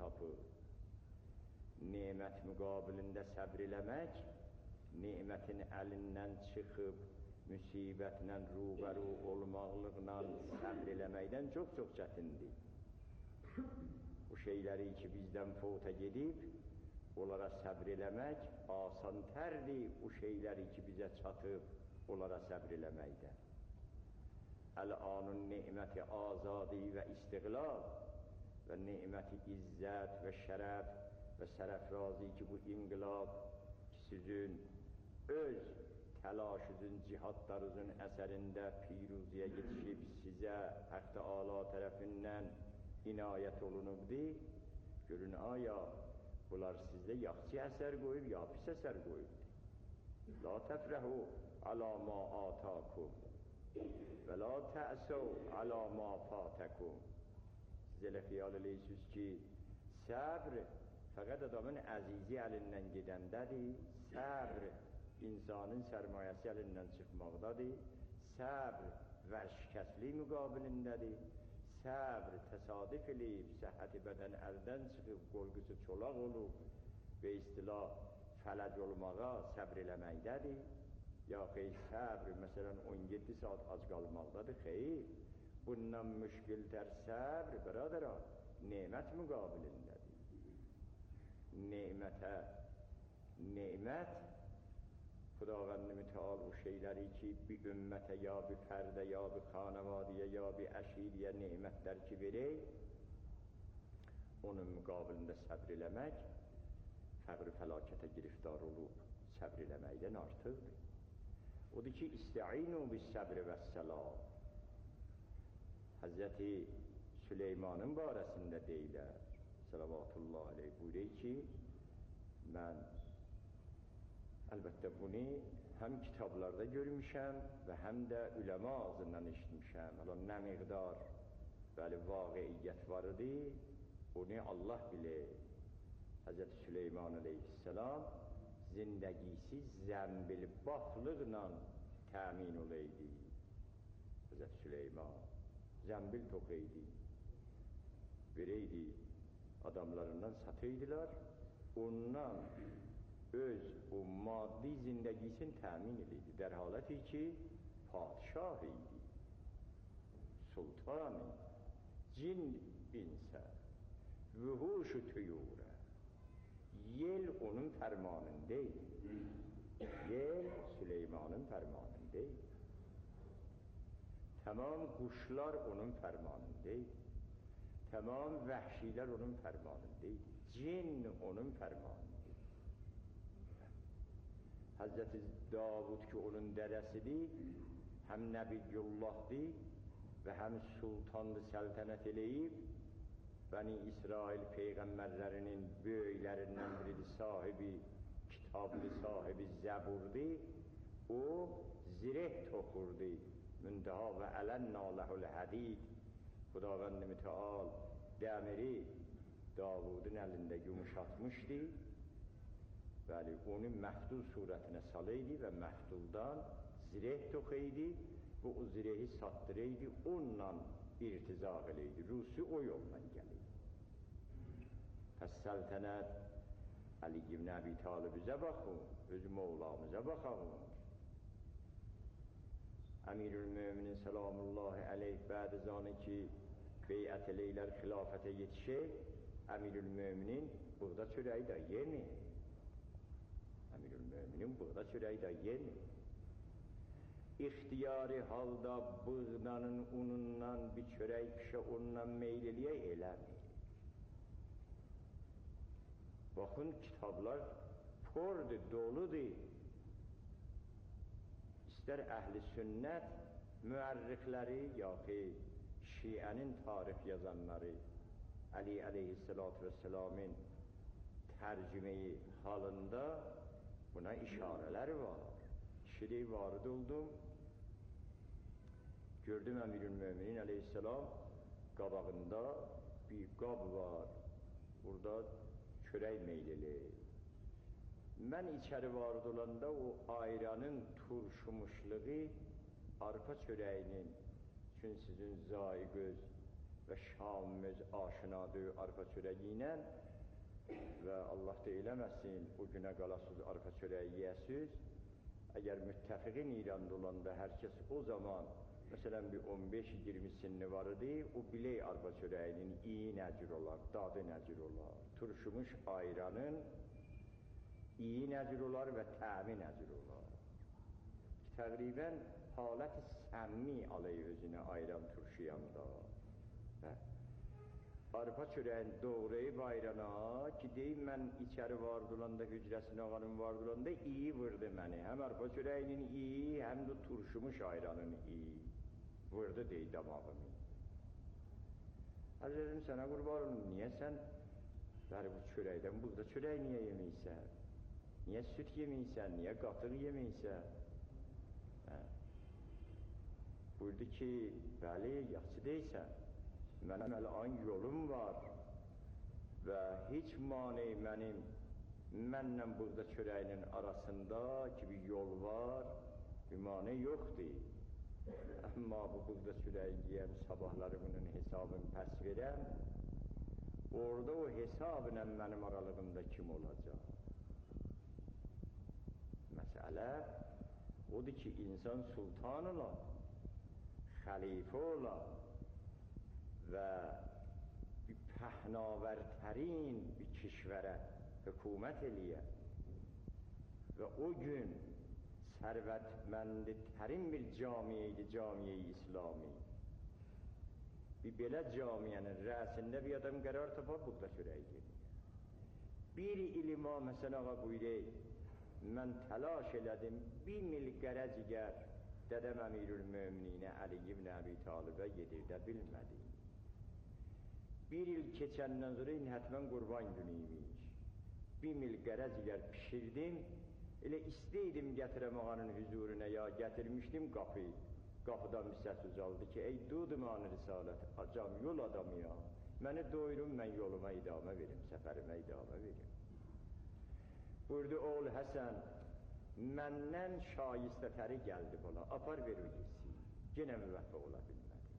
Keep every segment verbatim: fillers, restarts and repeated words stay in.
tapıb. Nemət müqabilində səbr eləmək, nemətin əlindən çıxıb, müsibətlə rubəru olmaqlıqla səbr eləməkdən çox-çox çətindir. Bu şeyləri ki, bizdən fota gedib, onlara səbr eləmək asan tərdir, o şeyləri ki, bizə çatıb, onlara səbr eləməkdən. Əl-anun neməti azadi və istiqlal və neməti izzət və şərəf və sərəfrazi ki, bu inqilab ki, sizin öz təlaşınızın, cihadlarınızın əsərində piruziyə yetişib sizə Haqq Təala tərəfindən inayət olunubdur. Görün, aya bunlar sizdə yaxşı əsər qoyub, ya pis əsər qoyubdur. La təfrəhu alə ma atakum və la təəsəv alə ma fatəkum. Siz elə xiyal eləyirsiniz ki, səbr fəqət adamın əzizi əlindən gedəndədir, səbr insanın sərmayəsi əlindən çıxmaqdadır, səbr vərşkəslik müqabilindədir, səbr təsadüf eləyib, səhhəti bədən əldən çıxıb, qorxusu çolaq olub və istilah fələc olmağa səbr eləməkdədir. Ya xeyr, səbr, məsələn, on yeddi saat ac qalmaqdadır, xeyr. Bundan müşkiltər səbr, bəradəra, nemət müqabilindədir. Nemətə, nemət, Xudavənd mütəal o şeyləri ki, bir ümmətə, ya bir fərdə, ya bir xanəvadiyə, ya bir əşiriyə nemətlər ki verək, onun müqabilində səbr eləmək, fəqr fəlakətə giriftar olub, səbr eləməkdən artıqdır. Odur ki, istəinu bis səbr və səlam. Həzrəti Süleymanın barəsində deyilər, salavatullah aleyh, buyuruyor ki, mən əlbəttə bunu həm kitablarda görmüşəm və həm də üləma ağzından eşitmişəm. Hələ nə miqdar bəli vaqiiyyət var idi, onu Allah bilir. Həzrəti Süleyman aleyhisselam zindəgisi zəmbil baxlıqla təmin olaydı. Həzrəti Süleyman zəmbil toxuydu, vereydi, adamlarından satıydılar, ondan öz o maddi zindəgisini təmin edirdi. Dər haləti ki, padişah idi, sultan idi, cin insə, vühuşu tüyurə, yel onun fərmanındaydı. Yel Süleymanın fərmanındaydı. Tamam quşlar onun fərmanındaydı. Tamam vəhşilər onun fərmanındaydı. Cin onun fərmanındaydı. Həzrəti Davud ki, onun dədəsidir, həm Nəbiyyullahdır və həm sultandı, səltənət eləyib, Bəni İsrail peyğəmbərlərinin böyüklərindən biridir, sahibi kitablı, sahibi zəburdur, o zireh toxurdu, müntəha və ələnna ləhul hədid. Xudavənd mütəal dəmiri Davudun əlində yumuşatmışdı, bəli, onu məhdul surətinə salaydı və məhduldan zireh toxuydu və o zirehi satdırıydı, onunla irtizaq eləydi, Rusi o yolla gəliydi. Pəs səltənət Əli ibn Əbi Talibizə baxın, öz Mevlamıza baxın. Əmirül-Möminin selamullahi aleyh bəd-i zanı ki, beyət eləylər xilafətə yetişir, Əmirül-Möminin buğda çörəyi də yemir. Əmirül-Möminin buğda çörəyi də yemir. İxtiyari halda buğdanın unundan bir çörək pişə onunla meyl eləyə eləmir. Baxın, kitablar pordur, doludur. İstər əhl-i sünnət müərrixləri, yaxı şiənin tarix yazanları, Əli əleyhissalatu vesselamın tərcümeyi halında buna işarələr var. Şiri varid oldum, gördüm Əmirül-Möminin aleyhisselam qabağında bir qab var, burada çörək meylili. Mən içəri varid olanda o ayranın turşumuşluğu arpa çörəyinin, çünki sizin zai göz və Şamımız aşinadır arpa çörəyi ilə və Allah da eləməsin, o günə qalasız arpa çörəyi yiyəsiz. Əgər müttəfiqin İranda olanda hər kəs o zaman, məsələn, bir on beş iyirmi sinni var idi, o bilək arpa çörəyinin iyi nəcür olar, dadı nəcür olar, turşumuş ayranın iyi nəcür olar və təmi nəcür olar. Təqribən halət-i səmmi alay özünə ayran turşuyanda. Arpa çörəyin doğrayıb ayrana ki, deyim mən içəri vardılanda, hücrəsinin ağanın vardılanda iyi vurdu məni. Həm arpa çörəyinin iyi, həm də turşumuş ayranın iyi. Vurdu deyil damağımı. Əzizim, sənə qurban olun, niyə sən bəri bu çörəkdən, buğda çörək niyə yeməysən? Niyə süt yeməysən, niyə qatıq yeməysən? Hə. Buyurdu ki, bəli, yaxşı deysən, mənim əl-an yolum var və heç mani mənim, mənlə buğda çörəyinin arasında ki, bir yol var, bir mani yoxdur. Amma bu buğda çörəyi yiyəm, sabahları bunun hesabını pəs verəm, orada o hesabla mənim aralığımda kim olacaq? Məsələ odur ki, insan sultan ola, xəlifə ola və bir pəhnavertərin bir kişvərə hökumət eləyə və o gün sərvətmənditərin bir camiyyədir, camiyyəyi İslami. Bir belə camiyənin rəsində bir adam qərar tapar, buğda çörəyi gedir. Bir ilima, məsələn, ağa buyurək, mən təlaş elədim, bir mil qərəcigər dədəm Əmirül-Mömininə Əli ibn Əbi Talibə yedirdə bilmədi. Bir il keçəndən sonra hətmən qurban günü imiş. Bir mil qərəcigər pişirdim, elə istəydim gətirəm ağanın hüzuruna, ya gətirmişdim qapı. Qapıdan bir səs ucaldı ki, ey Duduman Risalət, acam yol adamı ya, məni doyurun, mən yoluma idamə verim, səfərimə idamə verim. Buyurdu, oğul Həsən, məndən şayistətəri gəldi bana, apar ver o yesin, yenə müvəffə ola bilmədi.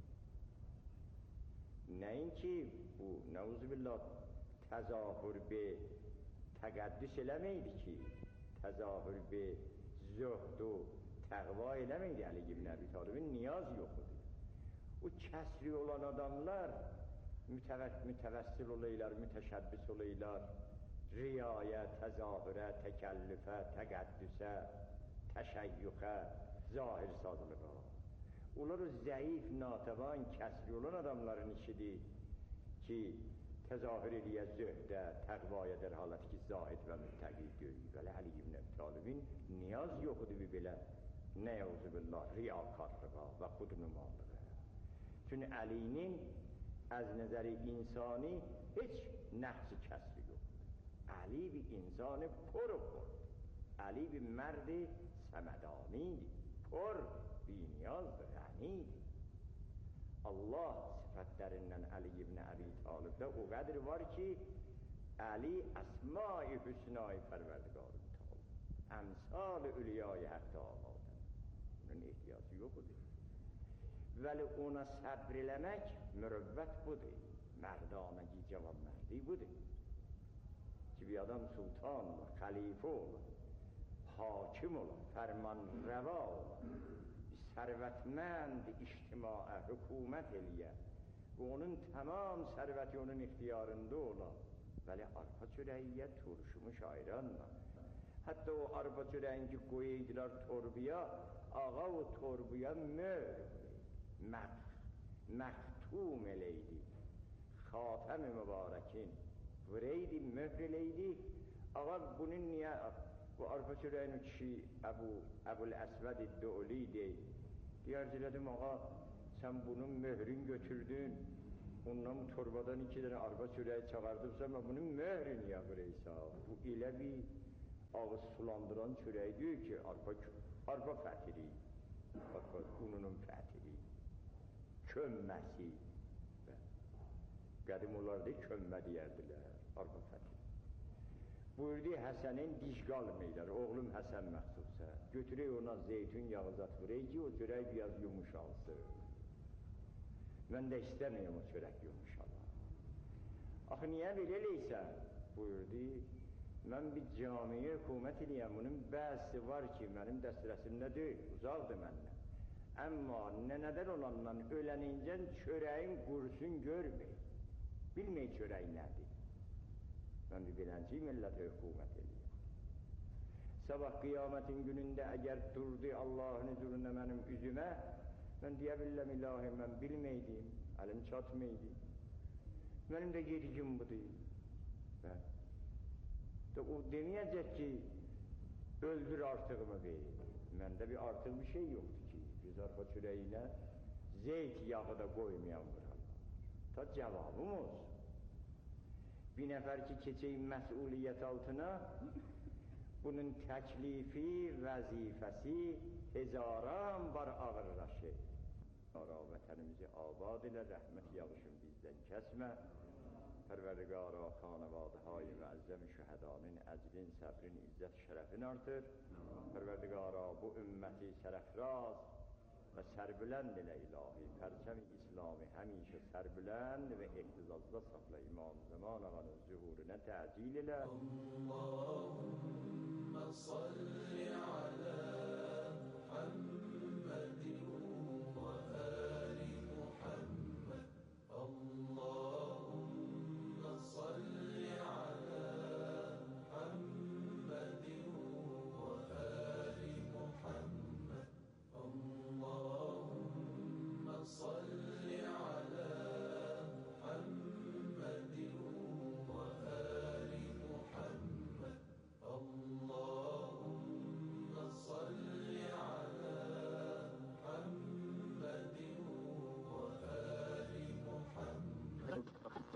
Nəinki bu, nəuzubillah, təzahür be, təqəddüs eləməydi ki, təzahür be, zöhd-u, təqva eləməydi Əli ibn Əbi Talibin, niyaz yox idi. O kəsri olan adamlar mütəvəssil olaylar, mütəşəbbis olaylar, riyayə, təzahürə, təkəllüfə, təqəddüsə, təşəyyüxə, zahir sazlığa. Onlar o zəif, natəvan, kəsri olan adamların işidir ki, təzahür eləyə zöhdə, təqvaya der haləti ki, zahid və müttəqi görür. Vələ Əli ibn Əbi Talibin niyaz yoxudur bir belə, nəyəuzubillah, riyakarlığa və xudnumallığa. Çünki Əlinin əz nəzəri insani heç nəxsi kəsri yoxdur. Əli bir insanı por-u pordur. Əli bir mərdi səmədanidir. Por, biniyazdır, qənidir. Allah sifətlərindən Əli ibn Əbi Talibdə o qədri var ki, Əli əsma-i hüsna-i pərverdigar-ı mütəal. Əmsal-ı üliyayı həqdə ağadır. Bunun ehtiyacı yoxudur. Vəli ona səbr eləmək mürəvvət budur. Mərdanəgi cavan mərdi budur. Ki bir adam sultan ola, xəlifə ola, hakim ola, fərman rəva ola, sərvətmənd ictimaə, hökumət eləyə və onun tamam sərvəti onun ixtiyarında ola, vəli arpa çörəyiyə turşumuş ayranla. Hətta o arpa çörəyin ki, qoyaydılar torbuya, ağa o torbuya möhr, məxtum eləydi, xatəm-i mübarəkin, vureydi, möhr eləydi, ağa bunun niyə, bu arpa çörəyin kişi Əbul-Əsvəd İddioli deyil, deyər dilədim, ağa, sən bunun möhrün götürdün, ondan bu torbadan iki dənə arpa çörəyi çağardıbsa, bunun möhrü niyə vureysən? Bu elə bir ağız sulandıran çörəyi deyir ki, arpa, arpa fətiri, arpa ununun fətiri, kömməsi, qədim olardı, kömmə deyərdilər, arpa fətiri. Buyurdu, Həsənin diş qalmayırlar, oğlum Həsən məxsussə, götürək ona zeytun yağı zat vurək ki, o çörək biraz yumuşalsın. Mən də istəməyəm o çörək yumuş Allah. Axı niyə belə eləysən? Buyurdu, mən bir camiyə hökumət eləyəm, bunun bəzi var ki, mənim dəstərəsimdə deyil, uzaqdır məndən. Amma nənədən olandan ölənincə çörəyin qursun görməyik. Bilməyik çörək nədir. Mən bir beləncə millətə hökumət eləyəm. Sabah qiyamətin günündə əgər durdu Allahın huzurunda mənim üzümə, mən deyə biləm, ilahi, mən bilməydim, əlim çatmaydı. Mənim də yergim budur. Və o deməyəcək ki, öldür artığımı verir. Məndə bir artıq bir şey yoxdur ki, bir zarfa çörəyinə zeyt yağı da qoymayan vuranlar. Ta cavabım olsun. Bir nəfər ki, keçəyim məsuliyyət altına, bunun təklifi, vəzifəsi hezaran var ağırlaşır. Ara vətənimizi abad ilə, rəhmət yağışın bizdən kəsmə. Pərverdigara xanəvadə-hay müəzzəm şühədanın əcrin, səbrin, izzət, şərəfin artır. Pərverdigara bu ümməti sərəfraz və sərbülənd ilə ilahi, pərçəm-i İslami həmişə sərbülənd və ihtizazda saxla, İmam Zaman ağanın zühuruna təcil ilə. Allahümme salli alə Muhammedin və əli Muhammed. Allahümme salli alə Muhammedin və əli Muhammed. Allahümme salli alə Muhammedin və əli Muhammed. Allahümme salli alə Muhammedin və əli Muhammed.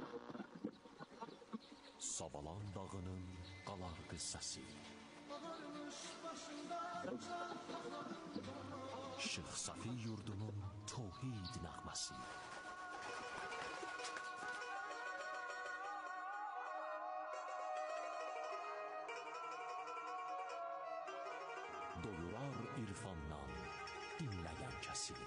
Savalan dağının qalar qıssası. Şeyx Safi yurdunun tevhid nəğməsi. Doyurar irfandan dinləyən kəsin.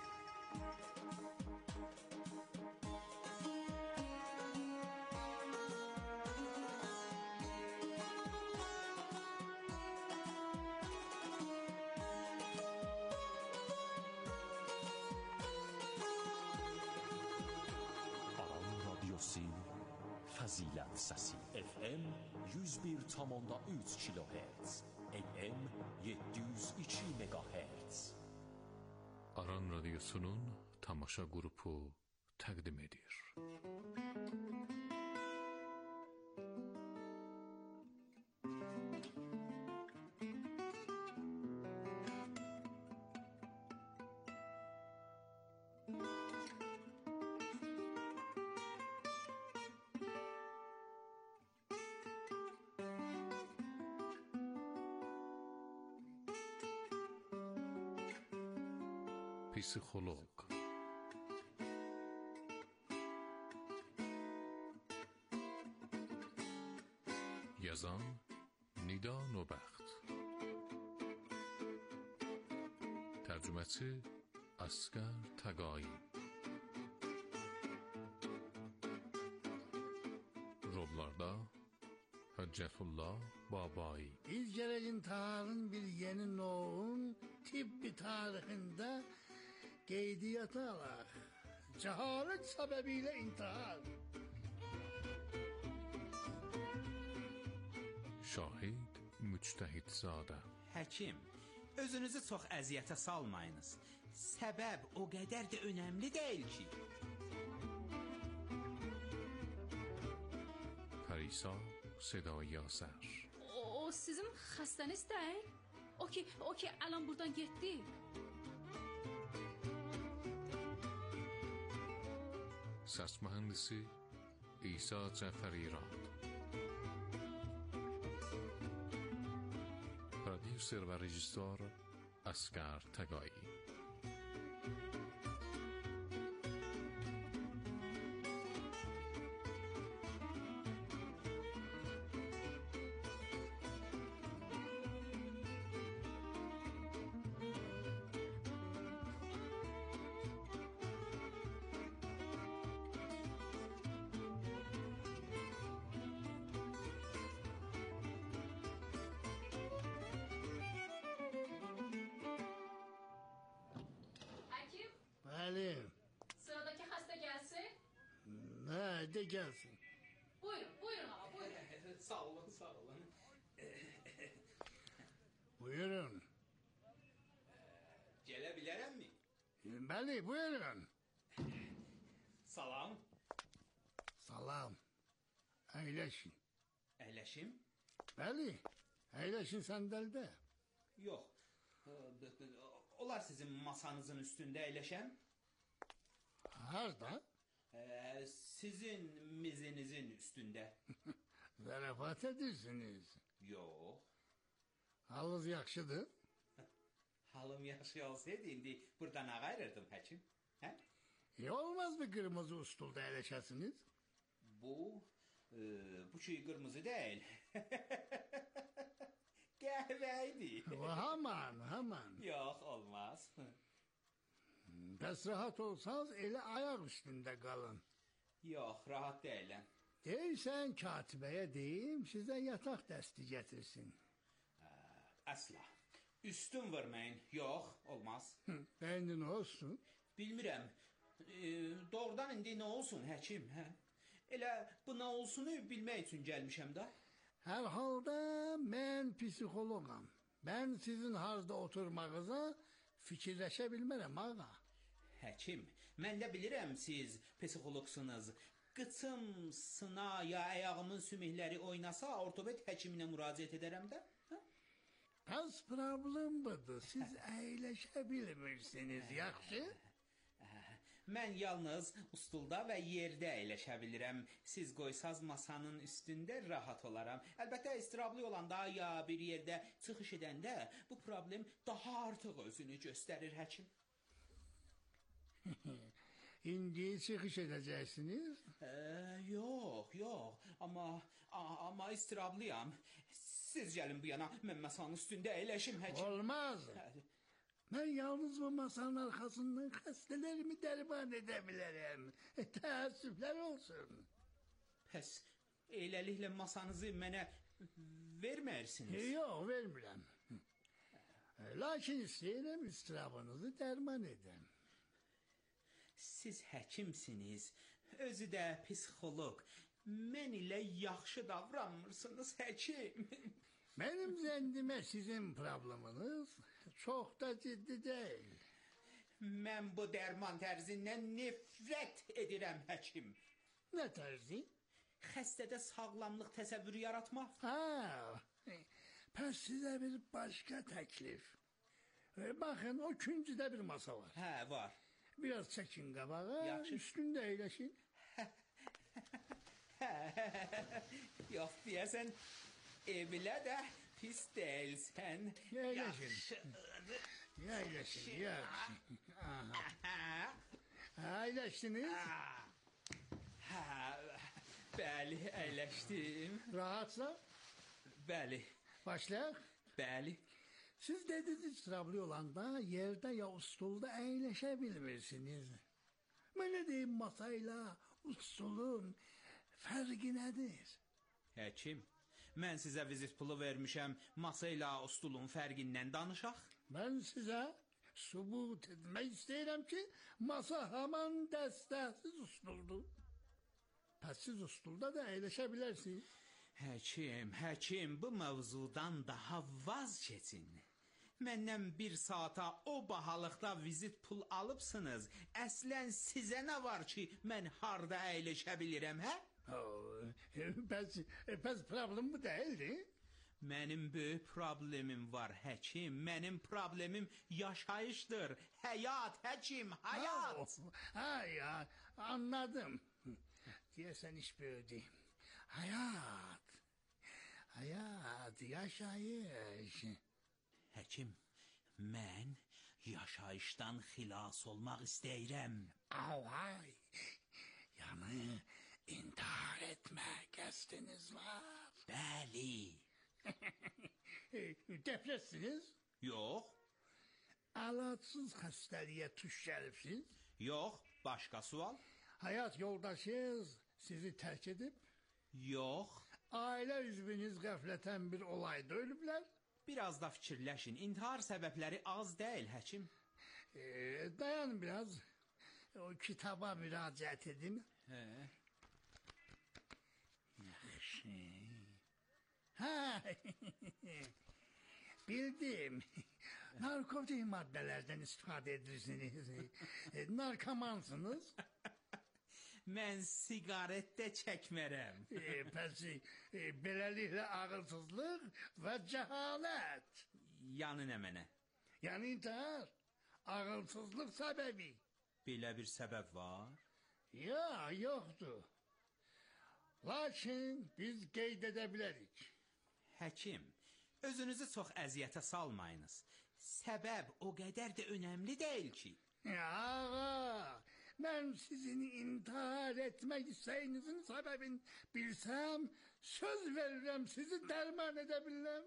Fəzilət səsi F M yüz bir tam üç kilohertz, A M yedi yüz iki megahertz. Aran Radyosu'nun tamaşa grubu təqdim edir. Psixoloq. Yazan Nida Nobəxt. Tərcüməçi Asqar Təqayi. Roblarda Hüccətullah Babai. Biz gərək intiharın bir yeni novun tibbi tarixində qeydiyyata alaq. Cəhalət səbəbilə intihar. Şahid Müctəhidzadə. Həkim, özünüzü çox əziyyətə salmayınız. Səbəb o qədər də önəmli deyil ki. Pərisa Sedai Yasər. O, o sizin xəstəniz deyil? O ki, o ki alan buradan getdi. Səs mühəndisi İsa Cəfərirad. Prodüser və rejissor Asqar Təqayi. Bəli. Sıradaki hasta gelsin. Hə, de gəlsin. Buyurun, buyurun ağa, buyurun. Sağ olun, sağ olun. Buyurun. Gələ bilərəmmi? Bəli, buyurun. Salam. Salam. Əyləşin. Əyləşim? Bəli, əyləşin səndəldə. Yox. Olar sizin masanızın üstündə əyləşəm? Harda? Ee, sizin mizinizin üstündə. Zarafat edirsiniz. Yox. Halınız yaxşıdır. Halım yaxşı olsaydı indi buradan ağayırırdım həkim. Hə? E, olmaz mı kırmızı ustulda əyləşəsiniz? Bu, e, bu şey kırmızı değil. Qəhvəydi. Haman, haman. Yox, olmaz. Bəs rahat olsanız elə ayaq üstündə qalın. Yox, rahat deyiləm. Deyirsən katibəyə deyim, sizə yataq dəsti gətirsin. Əsla. Üstün verməyin. Yox, olmaz. Bəndi nə olsun? Bilmirəm. E, doğrudan indi nə olsun həkim, hə? Elə bu nə olsunu bilmək üçün gəlmişəm da. Hər halda mən psixoloqam. Mən sizin harda oturmağınıza fikirləşə bilmərəm ağa. Həkim, mən də bilirəm siz psixoloqsunuz. Qıçım sına ya ayağımın sümükləri oynasa ortoped həkiminə müraciət edərəm də. Hə? Pəs problem budur. Siz əyləşə bilmirsiniz, yaxşı? Mən yalnız stulda və yerdə əyləşə bilirəm. Siz qoysaz masanın üstündə rahat olaram. Əlbəttə istirablı olanda ya bir yerdə çıxış edəndə bu problem daha artıq özünü göstərir həkim. İndi çıxış edəcəksiniz? Ee, yox, yox. Amma amma istirablıyam. Siz gəlin bu yana, mən masanın üstündə əyləşim həkim. Olmaz. Mən yalnız bu masanın arxasından xəstələrimi dərman edə bilərəm. Təəssüflər olsun. Pəs, eləliklə masanızı mənə verməyirsiniz. Yox, vermirəm. Lakin istəyirəm istirabınızı dərman edəm. Siz həkimsiniz, özü də psixoloq. Mən ilə yaxşı davranmırsınız həkim. Mənim zəndimə sizin probleminiz çox da ciddi deyil. Mən bu dərman tərzindən nifrət edirəm həkim. Nə tərzi? Xəstədə sağlamlıq təsəvvürü yaratmaq. Ha, pəs sizə bir başqa təklif. E, baxın, o küncüdə bir masa var. Hə, var. Biraz çəkin qabağa, Yaxşı. üstündə əyləşin. Yox, deyəsən, evlə də pis deyilsən. Əyləşin. Əyləşin, yaxşı. Əyləşdiniz? Hə, bəli, əyləşdim. Rahatsa? Bəli, Başlayaq. bəli. Siz dediniz istirablı olanda yerdə ya stulda əyləşə bilmirsiniz. Mənə deyim, masayla stulun fərqi nədir? Həkim, mən sizə vizit pulu vermişəm, masa ilə stulun fərqindən danışaq. Mən sizə sübut etmək istəyirəm ki, masa haman dəstəsiz stuldur. Pəs siz stulda da əyləşə bilərsiniz. Həkim, həkim, bu mövzudan daha vaz keçin. Məndən bir saata o bahalıqda vizit pul alıbsınız. Əslən sizə nə var ki, mən harda əyləşə bilirəm, hə? Pəs, pəs problem bu deyildi. Mənim böyük problemim var, həkim. Mənim problemim yaşayışdır. Həyat, həkim, həyat. Ha ya, anladım. Deyəsən iş böyüdü. Hayat. Hayat, yaşayış. Həkim, mən yaşayışdan xilas olmaq istəyirəm. Ay, yəni intihar etmə qəsdiniz var. Bəli. Depressiniz? Yox, Əlacsız xəstəliyə tuş gəlibsiz? yox, başqa sual? Hayat yoldaşınız sizi tərk edib? Yox. Ailə üzvünüz qəflətən bir olayda ölüblər? Biraz da fikirləşin. İntihar səbəbləri az deyil, həkim. Ee, dayan biraz. o kitaba müracaat edin. Hə. Ha, bildim. Narkotik maddelerden istifade edirsiniz. E, Narkomansınız. Mən siqaret də çəkmərəm. E, peki, e, beləliklə ağılsızlıq və cəhalət. Yanı nə mənə? Yani intihar. Ağılsızlıq səbəbi. Belə bir səbəb var? Ya, yoktu. Lakin biz qeyd edə bilərik. Həkim, özünüzü çox əziyyətə salmayınız. Səbəb o qədər də önəmli deyil ki. Ya, ağa, mən sizin intihar etmək istəyinizin səbəbini bilsəm, söz verirəm sizi dərman edə bilirəm.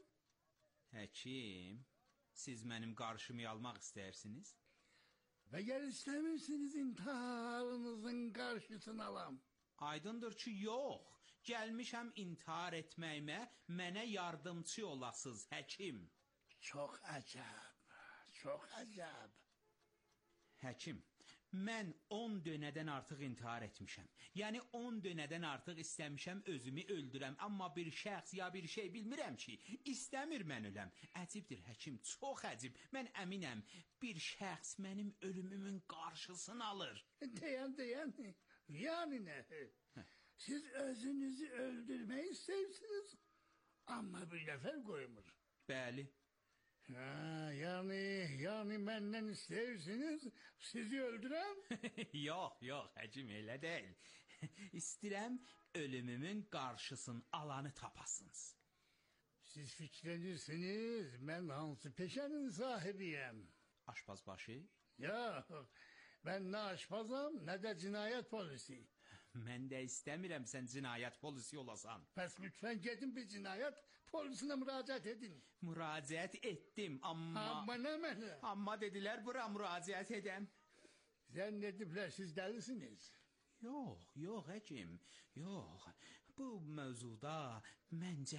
Həkim, siz mənim qarşımı almaq istəyirsiniz? Və gəl istəmirsiniz intiharınızın qarşısını alam. Aydındır ki, yox. Gəlmişəm intihar etməyimə, mənə yardımçı olasınız, həkim. Çox əcəb, çox əcəb. Həkim, mən on dönədən artıq intihar etmişəm. Yəni on dönədən artıq istəmişəm özümü öldürəm. Amma bir şəxs ya bir şey bilmirəm ki, istəmir mən öləm. Əcibdir həkim, çox əcib. Mən əminəm, bir şəxs mənim ölümümün qarşısını alır. Deyən, deyən, yani nə? Siz özünüzü öldürmək istəyirsiniz, amma bir nəfər qoymur. Bəli. Ha, yani, yani məndən istəyirsiniz, sizi öldürəm? Yox, yox, həkim, elə deyil. İstəyirəm ölümümün qarşısını alanı tapasınız. Siz fikrlənirsiniz, mən hansı peşənin sahibiyəm? Aşpazbaşı? Yox, mən nə aşpazam, nə də cinayət polisi. Mən də istəmirəm sən cinayət polisi olasan. Pəs lütfən gedin bir cinayət polisinə müraciət edin. Müraciət etdim, amma... Amma nə mənə? Amma dedilər bura müraciət edəm. Zənn ediblər, siz dəlisiniz. Yox, yox həkim, yox. Bu mövzuda məncə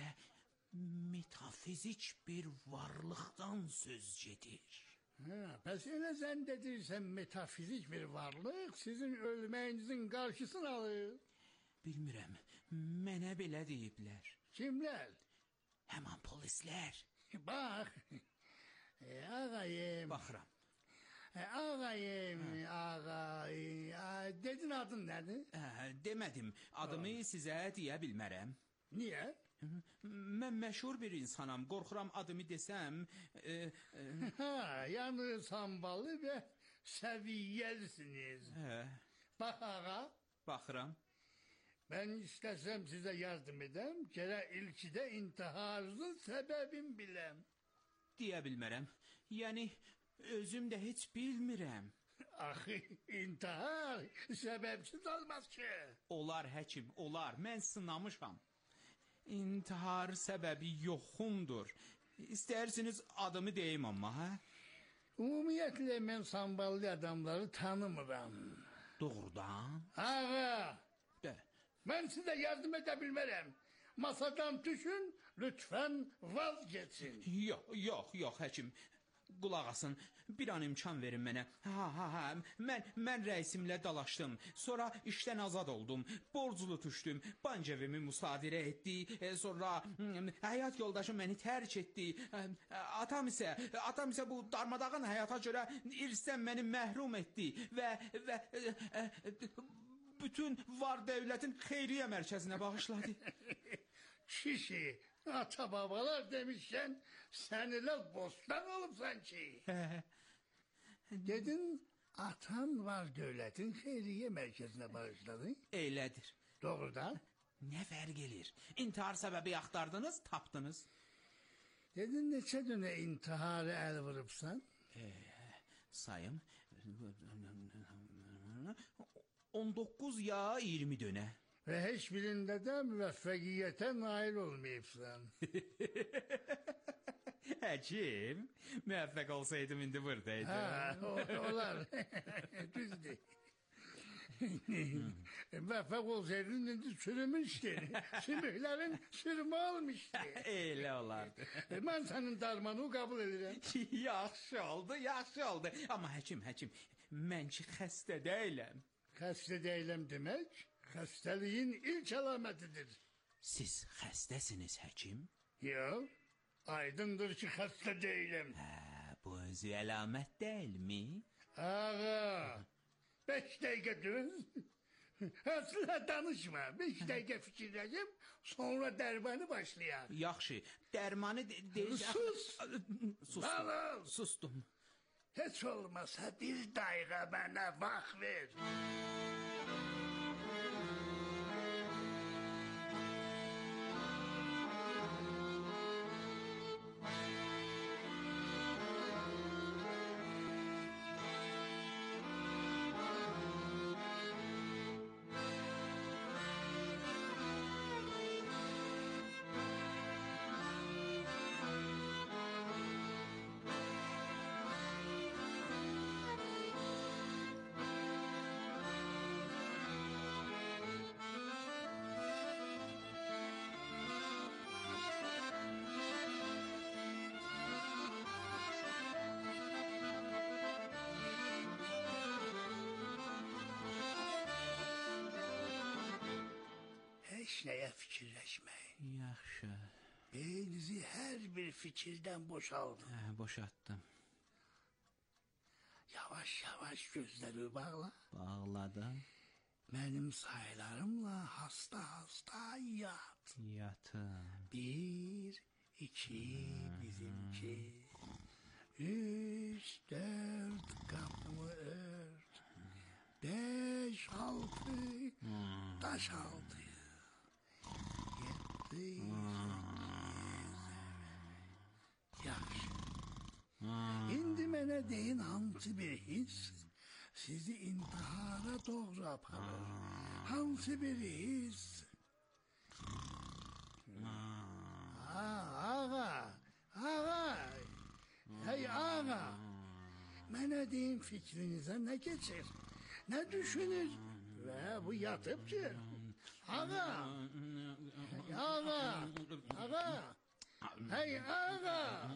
metafizik bir varlıqdan söz gedir. Ha, pəs elə zənn edirsən metafizik bir varlıq sizin ölməyinizin qarşısını alır. Bilmirəm, mənə belə deyiblər. Kimlər? Həman polislər. Bax, e, ağayım. Baxıram. E, ağayım, ağa, e, dedin adın nədir? Hə, demədim, adımı sizə deyə bilmərəm. Niyə? Mən məşhur bir insanam, qorxuram adımı desəm... E, e... Ha, yəni sambalı və səviyyəlisiniz. Hə. Bax ağa, Baxıram. mən istəsəm sizə yardım edəm, gərək ilkidə intiharınızın səbəbini biləm. Deyə bilmərəm. Yəni, özüm də heç bilmirəm. Axı, intihar səbəbsiz olmaz ki. Olar həkim, olar. Mən sınamışam. İntihar səbəbi yoxumdur. İstəyirsiniz adımı deyim amma, hə? Ümumiyyətlə mən samballı adamları tanımıram. Doğrudan? Ağa, De. mən sizə yardım edə bilmərəm. Masadan düşün, lütfən vazgeçin. Yox, yox, yox həkim. Qulaq asın, bir an imkan verin mənə. Ha, ha, ha, mən, mən rəisimlə dalaşdım. Sonra işdən azad oldum. Borclu düşdüm. Bancevimi müsadirə etdi. E, sonra hmm, həyat yoldaşım məni tərk etdi. E, atam isə, atam isə bu darmadağın həyata görə irsdən məni məhrum etdi. Və, və e, e, bütün var dövlətin xeyriyyə mərkəzinə bağışladı. Kişi, ata babalar demişkən, sən elə bostan olubsan ki. Dedin, atan var dövlətin xeyriyyə mərkəzinə bağışladı. Elədir. Doğrudan. Nə fərq edir? İntihar səbəbi axtardınız, tapdınız. Dedin, neçə dönə intiharı əl vurubsan? E, sayım. on doqquz ya iyirmi dönə. Və heç birində də müvəffəqiyyətə nail olmayıbsan. Həkim, müvəffəq olsaydım indi buradaydım. Ha, o, olar. Düzdür. Müvəffəq olsaydın indi sürümüşdün. Sümüklərin sürümü olmuşdu. Elə olardı. Mən sənin darmanı qəbul edirəm. Yaxşı oldu, yaxşı oldu. Amma həkim, həkim, mən ki xəstə deyiləm. Xəstə deyiləm demək, xəstəliyin ilk əlamətidir. Siz xəstəsiniz, həkim? Yox, aydındır ki, xəstə deyiləm. Hə, bu özü əlamət deyilmi? Ağa, beş dəqiqə döz. Əslə danışma, beş dəqiqə fikirləşim, sonra dərmanı başlayar. Yaxşı, dərmanı deyil... Sus! Sustum, Balım! sustum. Heç olmasa bir dəqiqə mənə vaxt ver. Heç nəyə fikirləşməyin. Yaxşı. Beyninizi hər bir fikirdən boşaldın. Hə, boşaltdım. Yavaş-yavaş gözləri bağla. Bağladım. Mənim sayılarımla hasta-hasta yat. Yatım. Bir, iki, bizimki. Üç, dört, qapımı ört. Beş, altı, daş altı. Yedi, yaxşı. İndi mənə deyin hansı bir his sizi intihara doğru aparır. Hansı bir his? Ağa, ağa, hey ağa. Mənə deyin fikrinizə nə keçir? Nə düşünür? Və bu yatıb ki? Ağa, hey ağa, ağa, hey ağa.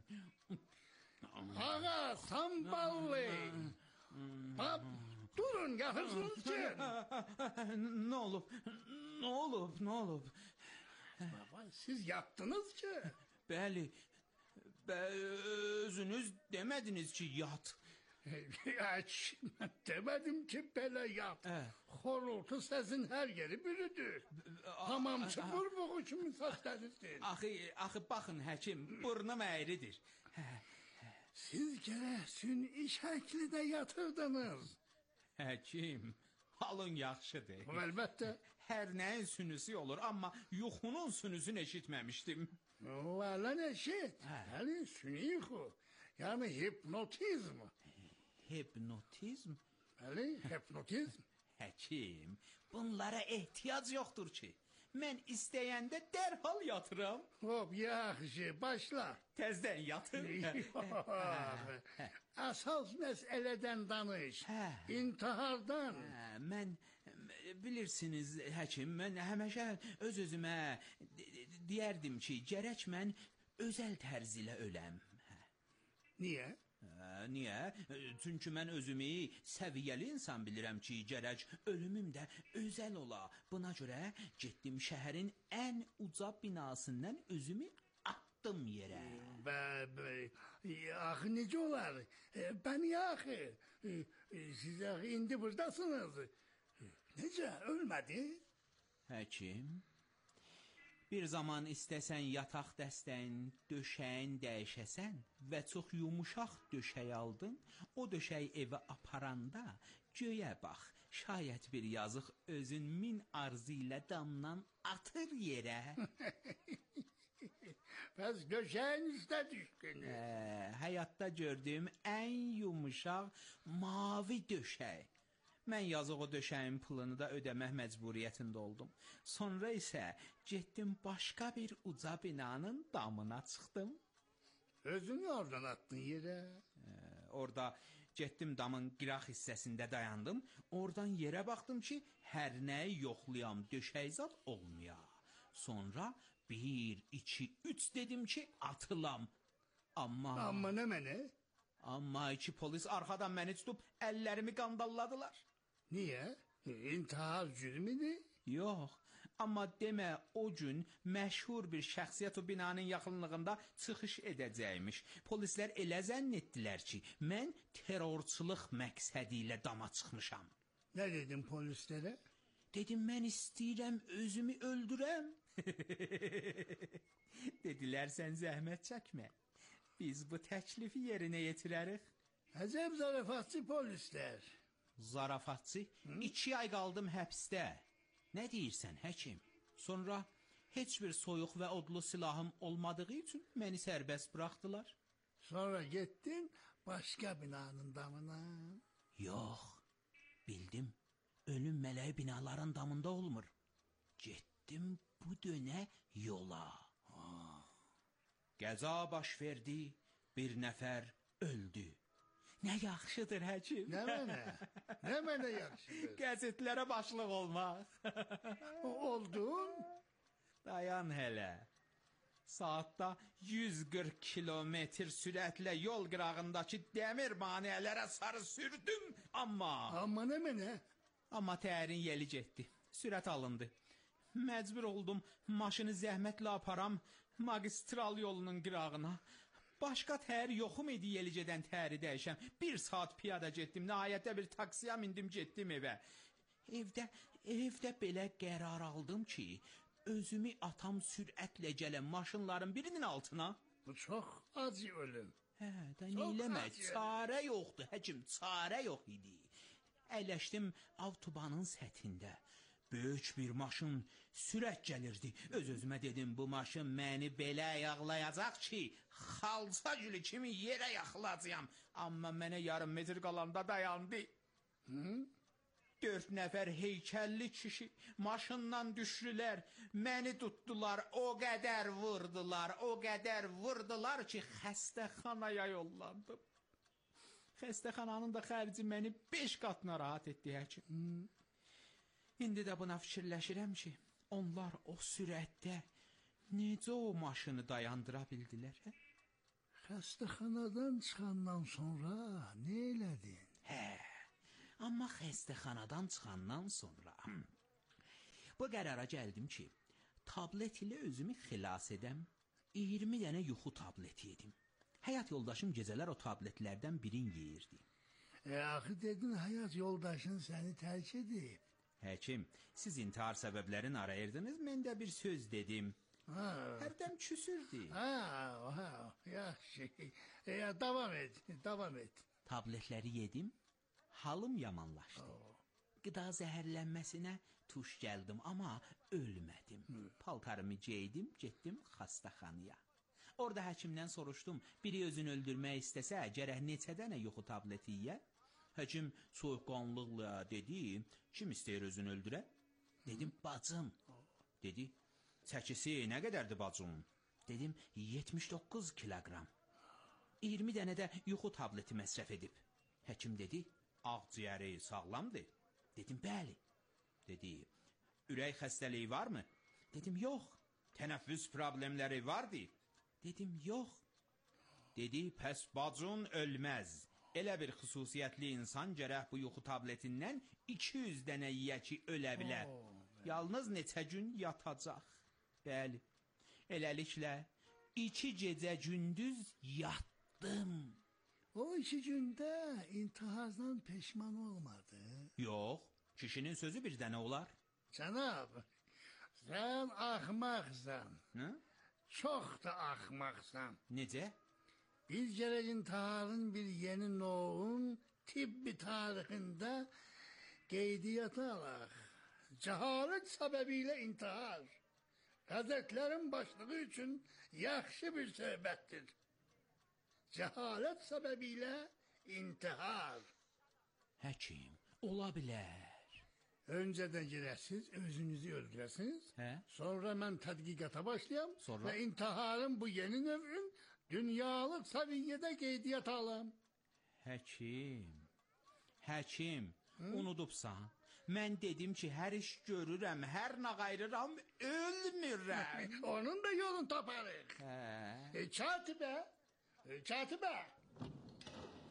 Ağa, samballı. Bab, durun, yatırsınız ki. Nə olub, nə olub, nə olub? Baba, siz yattınız ki. Bəli, bə, özünüz demədiniz ki, yat. Heç, demədim ki, belə yat. Hə. Xorultu səsin hər yeri bürüdür. Hamamçı burbuğu kimi səslənirdir. Axı, axı, baxın, həkim, burnum əyridir. Siz gərək sünni şəkildə yatırdınız. Həkim, halın yaxşıdır. Əlbəttə. Hər nəyin sünüsü olur, amma yuxunun sünüsünü eşitməmişdim. Valla eşit. Həli sünni yuxu. Yəni hipnotizm. Hipnotizm? Bəli, hipnotizm. Həkim, bunlara ehtiyac yoxdur ki. Mən istəyəndə dərhal yatıram. Hop, yaxşı, başla. Təzdən yatır. Əsas məsələdən danış. Hə. İntihardan. Hə, mən, bilirsiniz, həkim, mən həməşə öz-özümə deyərdim ki, gərək mən özəl tərz ilə öləm. Niyə? Hə, niyə? Çünki mən özümü səviyyəli insan bilirəm ki, gərək ölümüm də özəl ola. Buna görə getdim şəhərin ən uca binasından özümü atdım yerə. Bə, bə, axı necə olar? Bən yaxı. Siz axı indi buradasınız. Necə, ölmədi? Həkim, bir zaman istəsən yataq dəstəyin, döşəyin dəyişəsən və çox yumuşaq döşək aldın, o döşək evə aparanda göyə bax, şayət bir yazıq özün min arzu ilə damdan atır yerə. Bəs döşəyin üstə düşdünüz. Hə, həyatda gördüyüm ən yumuşaq mavi döşək. Mən yazıq o döşəyin pulunu da ödəmək məcburiyyətində oldum. Sonra isə getdim başqa bir uca binanın damına çıxdım. Özünü oradan attın yerə. Ee, orada getdim damın qıraq hissəsində dayandım. Oradan yerə baxdım ki, hər nəyi yoxlayam, döşək zad olmuya. Sonra bir, iki, üç dedim ki, atılam. Amma... Amma nə mənə? Amma iki polis arxadan məni tutub əllərimi qandalladılar. Niye? E, İntihar cürmüdür. Yox, amma demə o gün məşhur bir şəxsiyyət o binanın yaxınlığında çıxış edəcəkmiş. Polislər elə zənn etdilər ki, mən terrorçuluq məqsədi ilə dama çıxmışam. Ne dedin polislere? Dedim, mən istəyirəm özümü öldürəm. Dedilər, sən zəhmət çəkmə. Biz bu təklifi yerinə yetirərik. Acayip zarafatçı polisler. Zarafatçı, iki ay qaldım həbsdə. Nə deyirsən, həkim? Sonra heç bir soyuq və odlu silahım olmadığı üçün məni sərbəst buraxdılar. Sonra gittin başka binanın damına. Yox, bildim, ölüm mələyi binaların damında olmur. Getdim bu dönə yola. Qəza baş verdi, bir nəfər öldü. Nə yaxşıdır, həkim? Ne mene? Ne mene yakışıdır? Qəzetlərə başlıq olmaq. Oldun. Dayan hələ. Saatda yüz qırx kilometr sürətlə yol qırağındakı dəmir maneələrə sarı sürdüm, amma... Ama ne mene? Amma tərin yeli getdi, sürət alındı. Məcbur oldum maşını zəhmətlə aparam magistral yolunun qırağına. Başqa tər yoxum idi yelicədən təri dəyişəm. Bir saat piyada getdim, nəhayətdə bir taksiya mindim, getdim evə. Evdə, evdə belə qərar aldım ki, özümü atam sürətlə gələn maşınların birinin altına. Bu çok acı ölüm. Hə, da Çox neyləmək, acı. çarə yoxdur, həkim, çarə yox idi. Əyləşdim avtobanın səthində. Böyük bir maşın sürət gəlirdi. Öz-özümə dedim, bu maşın məni belə ayaqlayacaq ki, xalça gülü kimi yerə yaxılacağam. Amma mənə yarım metr qalanda dayandı. Hı? Dörd nəfər heykəlli kişi maşından düşdülər, məni tutdular, o qədər vurdular, o qədər vurdular ki, xəstəxanaya yollandım. Xəstəxananın da xərci məni beş qat narahat etdi, həkim. Hı. İndi də buna fikirləşirəm ki, onlar o sürətdə necə o maşını dayandıra bildilər, hə? Xəstəxanadan çıxandan sonra ne elədin? Hə, amma xəstəxanadan çıxandan sonra bu qərara gəldim ki, tablet ilə özümü xilas edəm, iyirmi dənə yuxu tableti yedim. Həyat yoldaşım gecələr o tabletlərdən birini yeyirdi. E axı dedin hayat yoldaşın seni terk edip. Həkim, siz intihar səbəblərini arayırdınız, mən də bir söz dedim. Ha. Hərdən küsürdü. Ha, ha, yaxşı. E, ya, devam et, devam et. Tabletləri yedim, halım yamanlaşdı. Qida zəhərlənməsinə tuş gəldim, amma ölmədim. Paltarımı geydim, getdim xəstəxanaya. Orada həkimdən soruşdum, biri özünü öldürmək istəsə, gərək neçə dənə yuxu tableti yiyə? Həkim soyuqqanlıqla dedi, kim istəyir özünü öldürə? Dedim, bacım. Dedi, çəkisi nə qədərdir bacım? Dedim, yetmiş doqquz kiloqram. iyirmi dənə də yuxu tableti məsrəf edib. Həkim dedi, ağciyəri sağlamdır. Dedim, bəli. Dedi, ürək xəstəliyi varmı? Dedim, yox. Tənəffüs problemləri vardı? Dedim, yox. Dedi, pəs bacın ölməz. Elə bir xüsusiyyətli insan gərək bu yuxu tabletindən iki yüz dənə yiyə ki, ölə bilər. Yalnız neçə gün yatacaq. Bəli, eləliklə iki gecə gündüz yatdım. O iki gündə intihardan peşman olmadı. Yox, kişinin sözü bir dənə olar. Cənab, sən axmaqsan. Nə? Çox da axmaqsan. Necə? Biz gərək intiharın bir yeni novun tibbi tarixində qeydiyyata alaq. Cəhalət səbəbilə intihar. Qəzetlərin başlığı üçün yaxşı bir söhbətdir. Cəhalət səbəbilə intihar. Həkim, ola bilər. Öncədən girəsiz, özünüzü öldürəsiniz. Hə? Sonra mən tədqiqata başlayam. Sonra? Və intiharın bu yeni növün dünyalıq səviyyədə qeydiyyat alam. Həkim, həkim, Hı? unudubsan. Mən dedim ki, hər iş görürəm, hər nə qayırıram, ölmürəm. Onun da yolunu taparıq. Hə. E, katibə, e, katibə.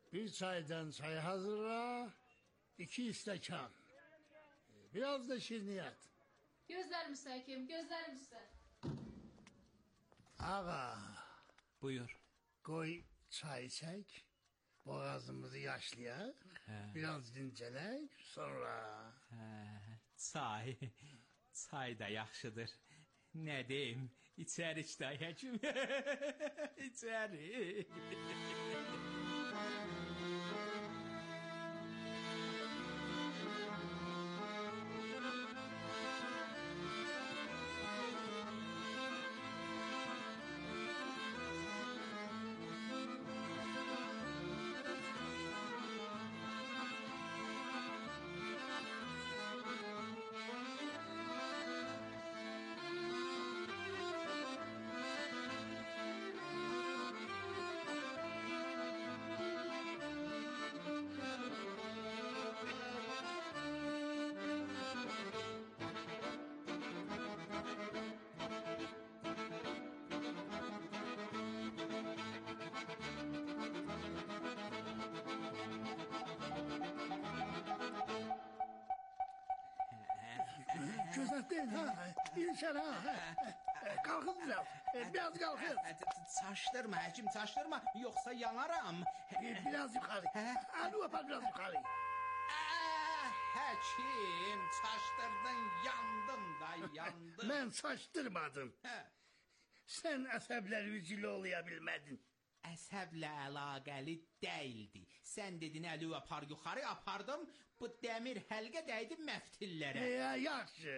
Bir çaydan çay hazırla, iki istekan. Biraz da şirniyat. Gözlerim üstə həkim, gözlerim üstə. Ağa, Buyur. koy çay çek, boğazımızı yaşlayak, biraz dincelek, sonra... Çay, çay da yaxşıdır. Ne deyim, içerik də həkim. İçerik. Gözetleyin ha, İlker ha. Kalkın biraz, biraz kalkın. Çaşdırma həkim, çaşdırma, yoxsa yanaram. Biraz yukarı, hadi öper biraz yukarı. Ah, həkim, çaşdırdın, yandım da yandım. Ben saçtırmadım. Hə. Sen əsəbləri cilovlaya bilmədin. Əsəblə əlaqəli deyildi. Sən dedin əli apar yuxarı, apardım. Bu dəmir həlqə dəydi məftillərə. Ya, yaxşı.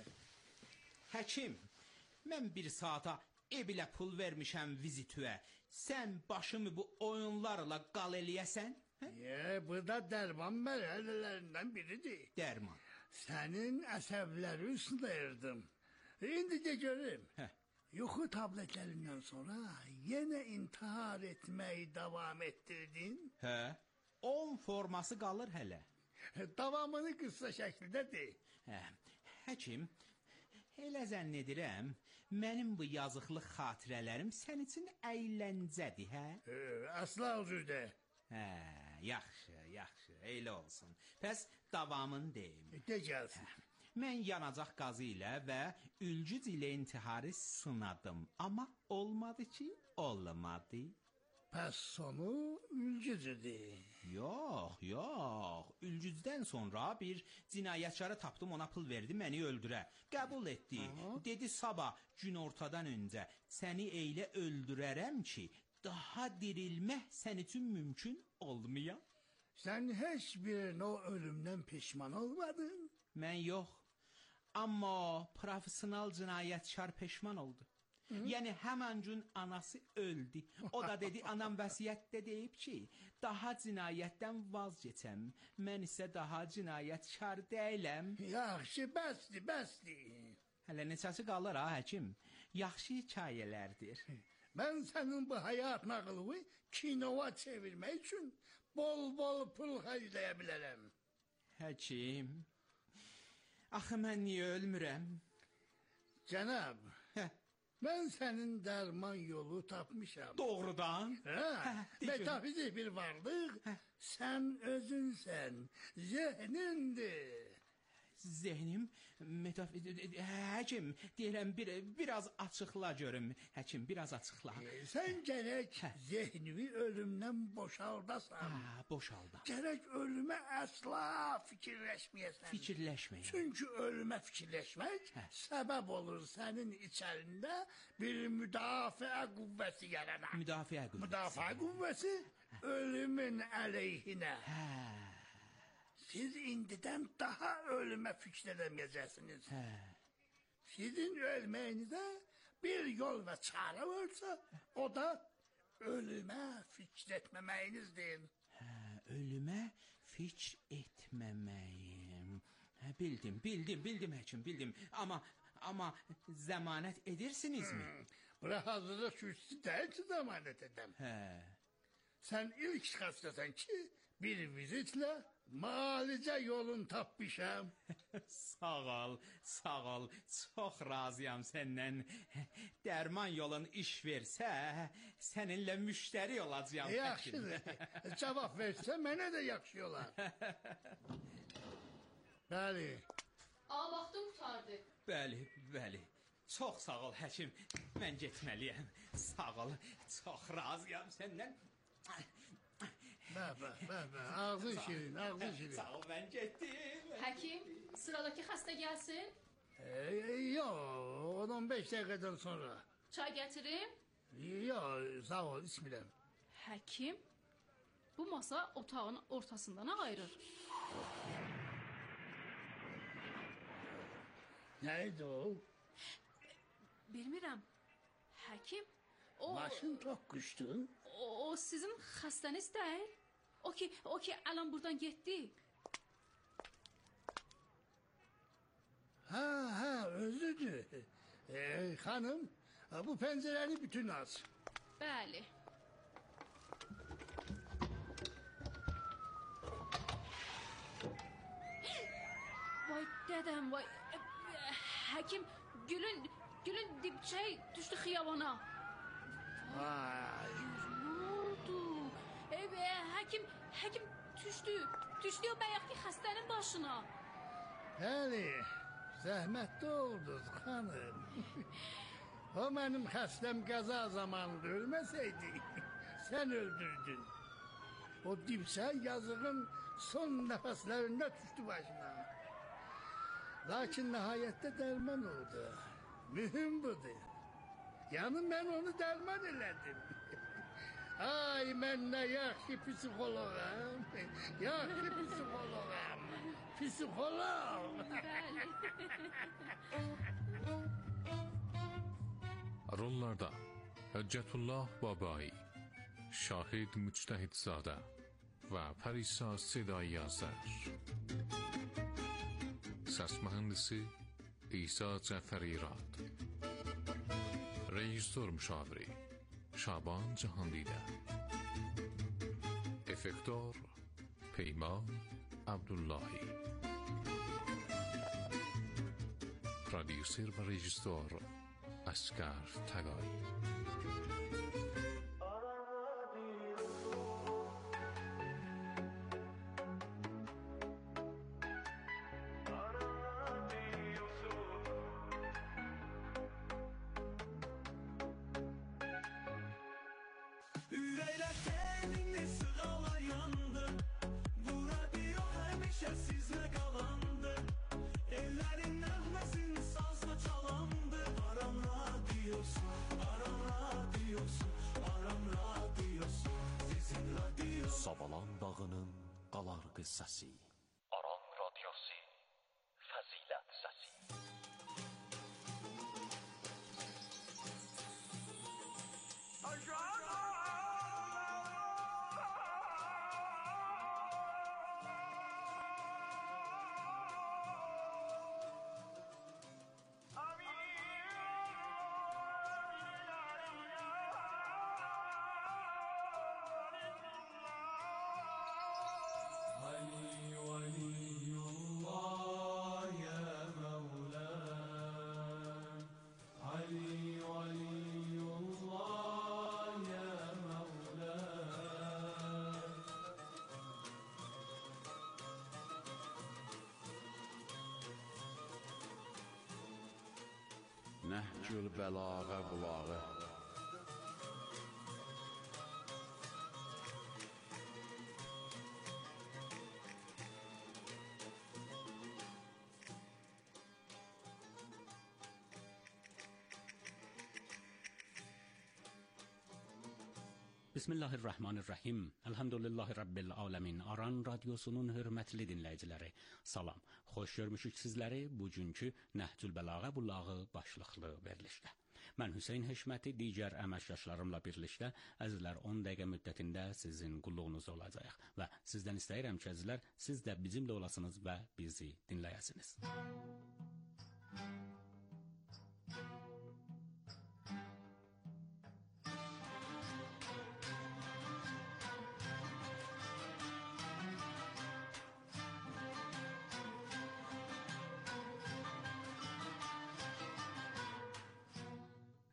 Həkim, mən bir saata ebilə pul vermişəm vizitüə. Sən başımı bu oyunlarla qal eləyəsən? Hə? Ya, bu da dərman mərhələlərindən biridir. Dərman. Sənin əsəbləri üstünləyirdim. İndi de görüm. Hə. Yuxu tabletlərindən sonra yenə intihar etməyi davam etdirdin. Hə? on forması qalır hələ. Davamını qısa şəkildə de. Hə. Həkim, elə zənn edirəm, mənim bu yazıqlı xatirələrim sən üçün əyləncədir, hə? Ee, asla üzrdə. Hə, yaxşı, yaxşı, elə olsun. Pəs davamını deyim. De gəlsin. Mən yanacaq qazı ilə və ülgüc ilə intiharı sınadım. Amma olmadı ki, olmadı. Pəs sonu ülgücüdür. Yox, yox. Ülgücdən sonra bir cinayətçarı tapdım, ona pul verdi, məni öldürə. Qəbul etdi. Dedi sabah gün ortadan öncə səni elə öldürərəm ki, daha dirilmək sən üçün mümkün olmaya. Sən heç birin o ölümdən peşman olmadın. Mən yox. Amma profesional cinayətkar peşman oldu. Hı? Yəni həmən gün anası öldü. O da dedi, anam vəsiyyətdə deyib ki, daha cinayətdən vaz keçəm. Mən isə daha cinayətkar deyiləm. Yaxşı, bəsdir, bəsdir. Hələ neçəsi qalır ha, həkim? Yaxşı hekayələrdir. Mən sənin bu həyat nağılını kinova çevirmək üçün bol-bol pul xərcləyə bilərəm. Həkim, axı mən niyə ölmürəm? Cənab, Hə, mən sənin dərman yolu tapmışam. doğrudan? Hə, metafizik bir varlıq, sən özünsən, zehnindir. Zehnim, metafizik, həkim, deyirəm, bir, biraz açıqla görüm. Həkim, biraz açıqla. E, sən gərək zehnini ölümdən boşaldasan. Ha, boşalda. Gərək ölümə əsla fikirləşməyəsən. Fikirləşməyin. Çünki ölümə fikirləşmək səbəb olur sənin içərində bir müdafiə qüvvəsi yaranar. Müdafiə qüvvəsi. Müdafiə qüvvəsi ölümün əleyhinə. Hə, Siz indidən daha ölümə fikir edəməyəcəksiniz. hə. Sizin ölməyinizə bir yol və çarə varsa, o da ölümə fikir etməməyinizdir. Hə, ölümə fikr etməməyim. Hə, bildim, bildim, bildim həkim, bildim. Amma, amma zəmanət edirsinizmi? Bura hazırda kürsü deyil ki, zəmanət edəm. Hə. Sən ilk şəxsdəsən ki, bir vizitlə Malicə yolun tapmışam. Sağ ol, sağ ol. Çox razıyam səndən. Dərman yolun iş versə, səninlə müştəri olacağam. Yaxşıdır. Cavab versə mənə də yaxşı olar. Bəli. A, vaxtım qutardı. Bəli, bəli. Çox sağ ol həkim. Mən getməliyəm. Sağ ol. Çox razıyam səndən. Bə, bə, bə, bə. Ağzın şirin, ağzın şirin. Sağ ol, mən getdim. Həkim, sıradakı xəstə gəlsin. E, yox, on on beş dəqiqədən sonra. Çay gətirim. Yox, sağ ol, içmirəm. Həkim, bu masa otağın ortasından ayırır. Nə idi o? Bilmirəm. Həkim, o, Maşın toqquşdu. o, o sizin xəstəniz deyil. O ki, o ki, Alan buradan getdi. Ha, ha, özüdür. E, xanım, bu pəncərəni bütün aç. Bəli. Vay dədəm, vay. Həkim, gülün, gülün dibçəyi düşdü xiyabana. Vay. Ne oldu? E, e, həkim, həkim düşdü. Düşdü o bayaqki xəstənin başına. Bəli, zəhmətli oldunuz xanım. O mənim xəstəm qəza zamanında ölməsəydi, sən öldürdün. O dibsə yazığın son nəfəslərində düşdü başına. Lakin nəhayətdə dərman oldu. Mühüm budur. Yəni mən onu dərman elədim. Ay, mən nə yaxşı psixoloqam. Yaxşı psixoloqam. Psixolog. Rollarda Hüccetullah Babai, Şahid Müçtehidzadə və Pərisa Sedai Yazar. Səs mühəndisi İsa Cəfərirad. Rejissor müşaviri Şaban Cahandidə. Effektor Peyma Abdullahi. Prodüser və rejissor Asgar Tagay. Savalan dağının qalar qıssası. Aran radyosu, fəzilət səsi. Nəhcül bəlağa bulağı. Bismillahirrahmanirrahim. Elhamdülillahi Rabbil alemin. Aran radyosunun hörmətli dinləyiciləri. Salam. Xoş görmüşük sizləri bugünkü Nəhcül Bəlağa bulağı başlıqlı verilişdə. Mən Hüseyn Heşməti digər əməkdaşlarımla birlikdə əzizlər on dəqiqə müddətində sizin qulluğunuz olacaq və sizdən istəyirəm ki, əzizlər, siz də bizimlə olasınız və bizi dinləyəsiniz.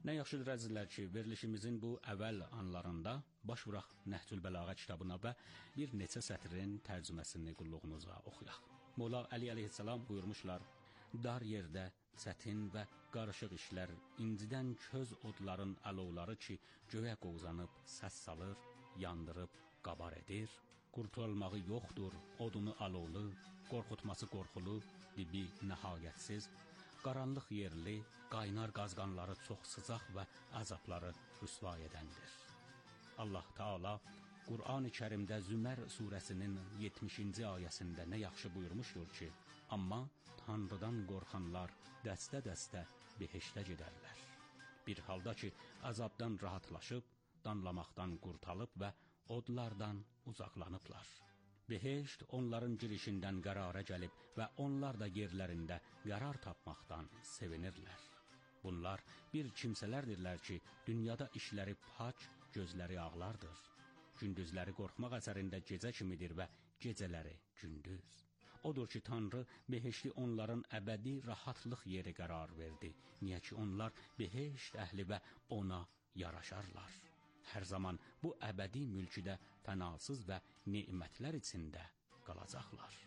Nə yaxşıdır əzizlər ki, verilişimizin bu əvvəl anlarında baş vuraq Nəhcül Bəlağə kitabına və bir neçə sətrin tərcüməsini qulluğunuza oxuyaq. Molla Əli əleyhissalam buyurmuşlar: dar yerdə çətin və qarışıq işlər, incidən köz odların alovları ki, göyə qovzanıb səs salır, yandırıb qabar edir. Qurtulmağı yoxdur, odunu alovlu, qorxutması qorxulu, dibi nəhayətsiz, qaranlıq yerli, qaynar qazqanları çox sıcaq və əzabları rüsva edəndir. Allah Teala Qur'an-ı Kərimdə Zümər surəsinin yetmişinci ayəsində nə yaxşı buyurmuşdur ki, amma Tanrıdan qorxanlar dəstə-dəstə behiştə gedərlər. Bir halda ki, əzabdan rahatlaşıb, danlamaqdan qurtalıb və odlardan uzaqlanıblar. Behişt onların girişindən qərara gəlib və onlar da yerlərində qərar tapmaqdan sevinirlər. Bunlar bir kimsələrdirlər ki, dünyada işləri pak, gözləri ağlardır. Gündüzləri qorxmaq əsərində gecə kimidir və gecələri gündüz. Odur ki, Tanrı behişti onların əbədi rahatlıq yeri qərar verdi. Niyə ki, onlar behişt əhli və ona yaraşarlar. Hər zaman bu əbədi mülküdə fənasız və nemətlər içində qalacaqlar.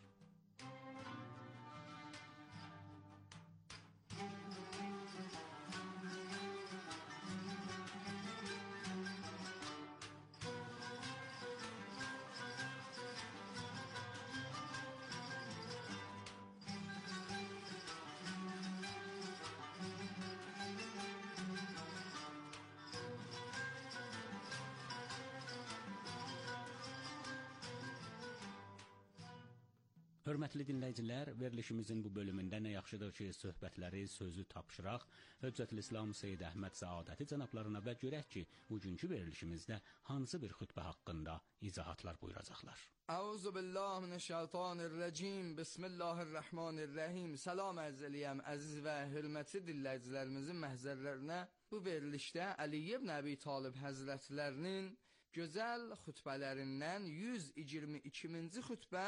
Hörmətli dinləyicilər, verilişimizin bu bölümündə nə yaxşıdır ki, söhbətləri, sözü tapşıraq Hüccətül-İslam Seyyid Əhməd Səadəti cənablarına və görək ki, bugünkü verilişimizdə hansı bir xütbə haqqında izahatlar buyuracaqlar. Əuzu billahi mineşşeytanirracim. Bismillahirrahmanirrahim. Salam ərz eləyəm əziz və hörmətli dinləyicilərimizin məhzərlərinə. Bu verilişdə Əli ibn Əbi Talib həzrətlərinin gözəl xütbələrindən yüz iyirmi ikinci xütbə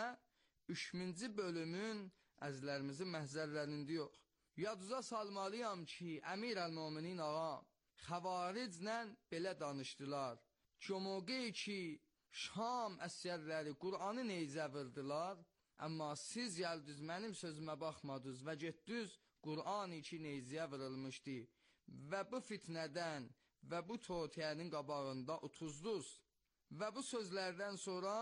üçüncü bölümün əzizlərimizin məhzərlərində yox. Yaduza salmalıyam ki, Əmir əl-Müminin ağa xəvariclə belə danışdılar. Cömoqey ki, Şam əsərləri Qur'anı neyzə vırdılar, amma siz gəldiniz mənim sözümə baxmadınız və getdiniz Qur'an iki neyzəyə vırılmışdı və bu fitnədən və bu totiyənin qabağında utuzdunuz. Və bu sözlərdən sonra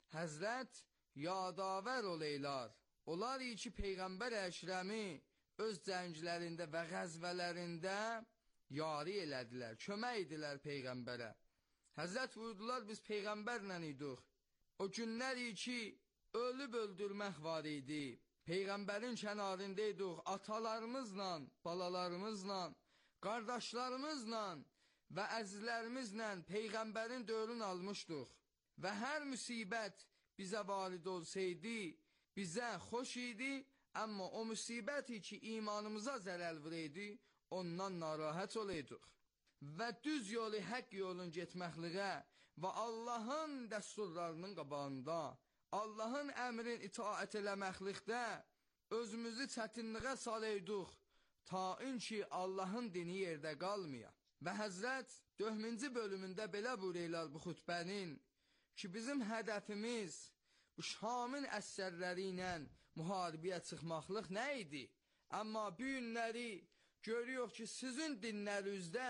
Həzrət yadavər oleylar. Onlar ki, Peyğəmbər Əkrəmi öz cənglərində və qəzvələrində yari elədilər, kömək edilər Peyğəmbərə. Həzrət buyurdular, biz Peyğəmbərlə idik. O günlər ki, ölüb öldürmək var idi. Peyğəmbərin kənarında idik, atalarımızla, balalarımızla, qardaşlarımızla və əzizlərimizlə Peyğəmbərin dövrünü almışdıq. Və hər müsibət bizə varid olsaydı, bizə xoş idi, amma o müsibəti ki, imanımıza zərər verəydi, ondan narahat olaydıq. Və düz yolu, haqq yolun getməkliğə və Allahın dəsturlarının qabağında, Allahın əmrin itaət eləməklikdə özümüzü çətinliğə salaydıq, ta ki, Allahın dini yerdə qalmaya. Və Həzrət dördüncü bölümündə belə buyururlar bu xütbənin, ki, bizim hədəfimiz bu Şamın əsərləri ilə müharibəyə çıxmaqlıq nə idi? Amma bu günləri görüyoruz ki, sizin dinlərinizdə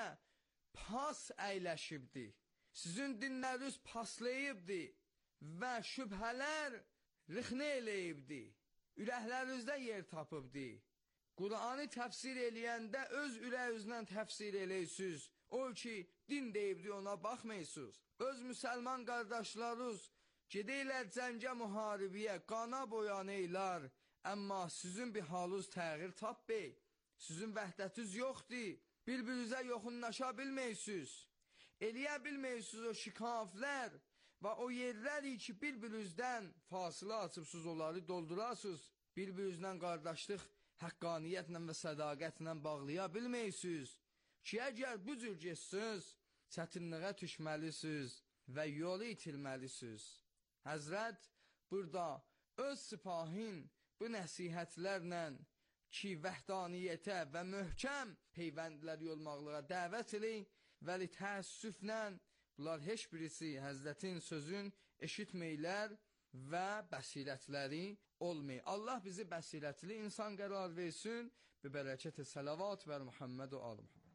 pas əyləşibdi. Sizin dinləriniz paslayıbdi və şübhələr rixnə eləyibdi. Ürəklərinizdə yer tapıbdi. Qur'anı təfsir eləyəndə öz ürəyinizlə təfsir eləyirsiniz. O ki, din deyibdi, ona baxmayısınız. Öz müsəlman qardaşlarınız gedəylər cəngə müharibəyə, qana boyanaylar. Amma sizin bir halınız təğyir tapbey. Sizin vəhdətiniz yoxdur. Bir-birinizə yoxunlaşa bilməysiniz. Eləyə bilməysiniz o şikaflər və o yerləri ki, bir-birinizdən fasilə açıbsınız, onları doldurasınız. Bir-birinizlə qardaşlıq, həqqaniyyətlə və sədaqətlə bağlaya bilməysiniz. Ki, əgər bu cür geçsiniz, çətinliğə düşməlisiniz və yolu itirməlisiniz. Həzrət burada öz sipahin bu nəsihətlərlə ki, vəhdaniyyətə və möhkəm peyvəndlər yolmaqlığa dəvət edin və li təəssüflə bunlar heç birisi Həzrətin sözün eşitməylər və bəsirətləri olmayın. Allah bizi bəsirətli insan qərar versin. Bi bərəkət-i salavat və Muhammed və al Muhammed.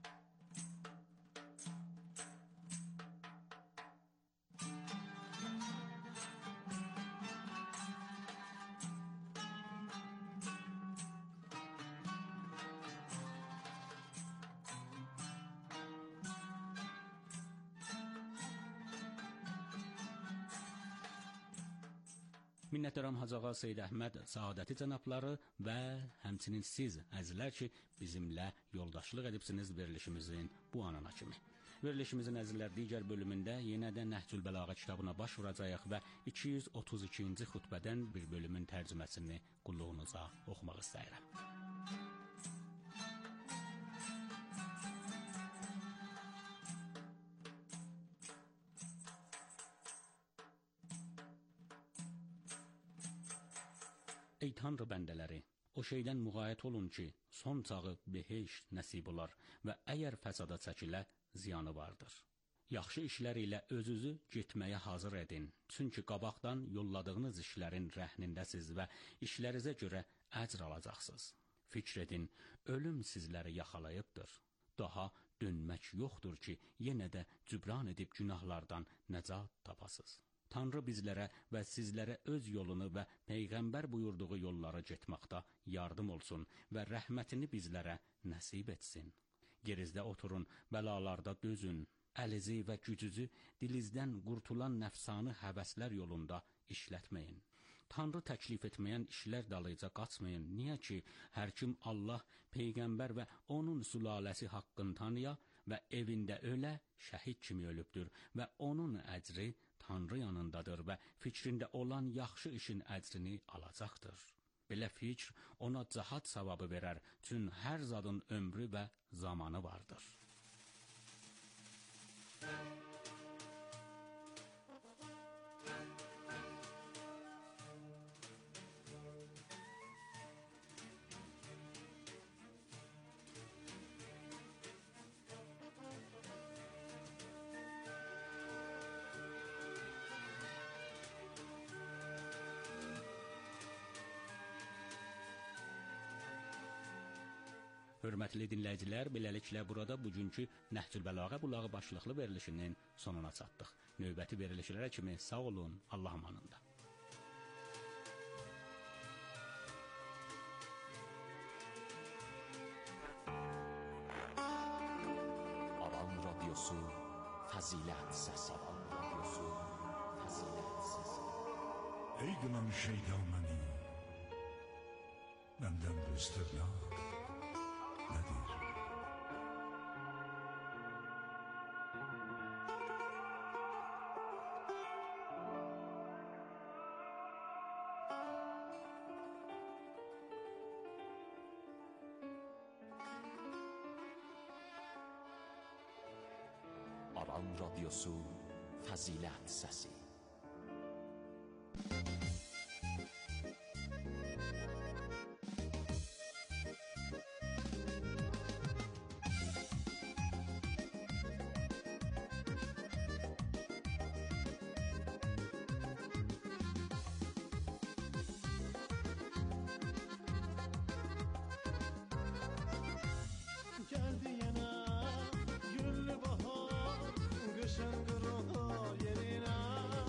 Minnətdaram Hacı Ağa Seyid Əhməd Saadəti cənabları və həmçinin siz əzizlər ki, bizimlə yoldaşlıq edibsiniz verilişimizin bu anına kimi. Verilişimizin əzizlər digər bölümündə yenə də Nəhcül Bəlağə kitabına baş vuracağıq və iki yüz otuz ikinci xutbədən bir bölümün tərcüməsini qulluğunuza oxumaq istəyirəm. Ey Tanrı bəndələri, o şeydən müğayət olun ki, son çağı behişt nəsib olar və əgər fəsada çəkilə, ziyanı vardır. Yaxşı işlər ilə özünüzü getməyə hazır edin, çünki qabaqdan yolladığınız işlərin rəhnindəsiz və işlərizə görə əcr alacaqsınız. Fikr edin, ölüm sizləri yaxalayıbdır. Daha dönmək yoxdur ki, yenə də cübran edib günahlardan nəcat tapasız. Tanrı bizlərə və sizlərə öz yolunu və Peyğəmbər buyurduğu yollara getməkdə yardım olsun və rəhmətini bizlərə nəsib etsin. Gerizdə oturun, bəlalarda dözün, əlizi və gücüzü dilizdən qurtulan nəfsanı həvəslər yolunda işlətməyin. Tanrı təklif etməyən işlər dalıca qaçmayın. Niyə ki, hər kim Allah, Peyğəmbər və onun sülaləsi haqqını tanıya və evində ölə, şəhid kimi ölübdür və onun əcri Tanrı yanındadır və fikrində olan yaxşı işin əcrini alacaqdır. Belə fikr ona cahat savabı verər, çün hər zadın ömrü və zamanı vardır. Hörmətli dinləyicilər, beləliklə burada bugünkü Nəhcül Bəlağə bulağı başlıqlı verilişinin sonuna çatdıq. Növbəti verilişlərə kimi sağ olun, Allah amanında. Aran Radyosu Fəzilət Səsi. Aran Radyosu Fəzilət Səsi. Ey qınan şeytan məni, məndən bu istəblər nədir? Aran Radyosu Fəzilət Səsi. Geldi yine güllü bahar, kışın kırıldı yerine.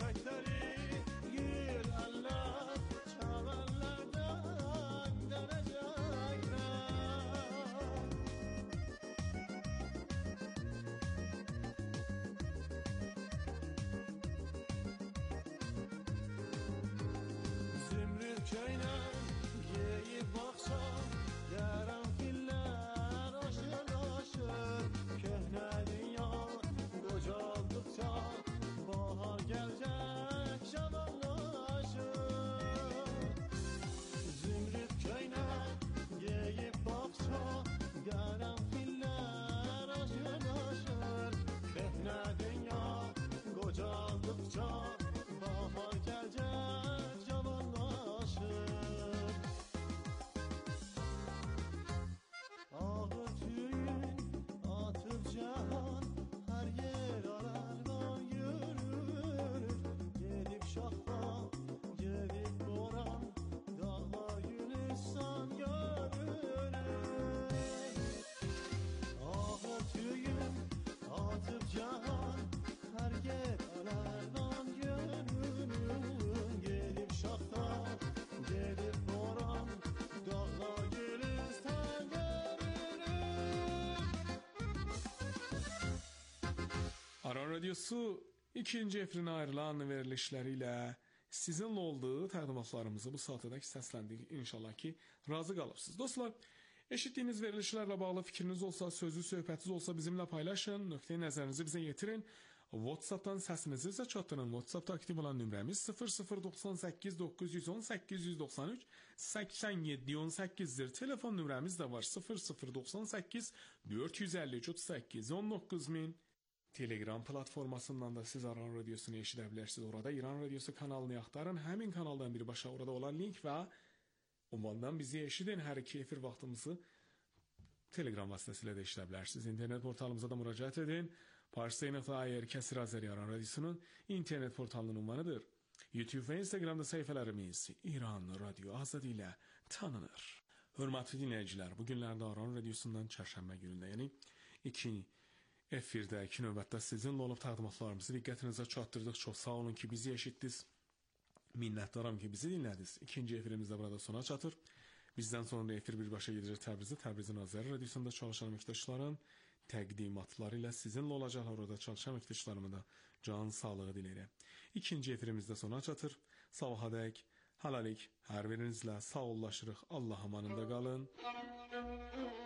çiçekleri gülenler çavellerden dönecekler. Zümrüt köyüne geyip baksam karanfiller aşır aşır. Köhne dünya kocaldıkça bahar gelecek şabanlaşır. Zümrüt köyüne geyip baksa karanfiller aşır aşır. Köhne dünya kocaldıkça bahar gelecek şabanlaşır. Ağır tüyün atıp cihan her yer alardan yürür. Gelip şahla gelip boran dağlar gülistan görür. Ağır tüyün atıp cihan her yer alardan yürür. Gelip şahla gelip boran dağlar gülistan görür. Aran Radyosu ikinci efrin ayrılan verilişleriyle sizinle olduğu təqdimatlarımızı bu saatədək səsləndik. İnşallah ki, razı qalıbsınız. Dostlar, eşitdiyiniz verilişlərlə bağlı fikriniz olsa, sözlü söhbətiniz olsa bizimlə paylaşın. Nöqteyi nəzərinizi bizə yetirin. WhatsApp'tan səsinizi bizə çatdırın. WhatsApp'da aktiv olan nömrəmiz sıfır sıfır doxsan səkkiz doqquz yüz on səkkiz yüz doxsan üç səksən yeddi on səkkizdir. Telefon nömrəmiz də var sıfır sıfır doxsan səkkiz dörd yüz əlli üç otuz səkkiz on doqquz min. Telegram platformasından da siz Aran Radyosunu eşidə bilərsiniz. Orada İran Radyosu kanalını axtarın. Həmin kanaldan birbaşa orada olan link və ünvandan bizi eşidin. Hər iki efir vaxtımızı Telegram vasitəsilə də eşidə bilərsiniz. İnternet portalımıza da müraciət edin. Parsa nöqtə ir Kəsir Azəri Aran Radyosunun internet portalının ünvanıdır. YouTube və Instagramda səhifələrimiz İran Radyo Azad ilə tanınır. Hörmətli dinləyicilər, bu günlərdə Aran Radyosundan çərşənbə günündə, yəni iki efirdə, iki növbətdə sizinlə olub təqdimatlarımızı diqqətinizə çatdırdıq. Çox sağ olun ki, bizi eşitdiniz. Minnətdaram ki, bizi dinlədiniz. İkinci efirimiz də burada sona çatır. Bizdən sonra efir birbaşa gedəcək Təbrizə. Təbrizin Azəri Radiosunda çalışan əməkdaşların təqdimatları ilə sizinlə olacaqlar. Orada çalışan əməkdaşlarıma da can sağlığı diləyirəm. İkinci efirimiz də sona çatır. Sabahadək, halalik, hər birinizlə sağollaşırıq. Allah amanında qalın.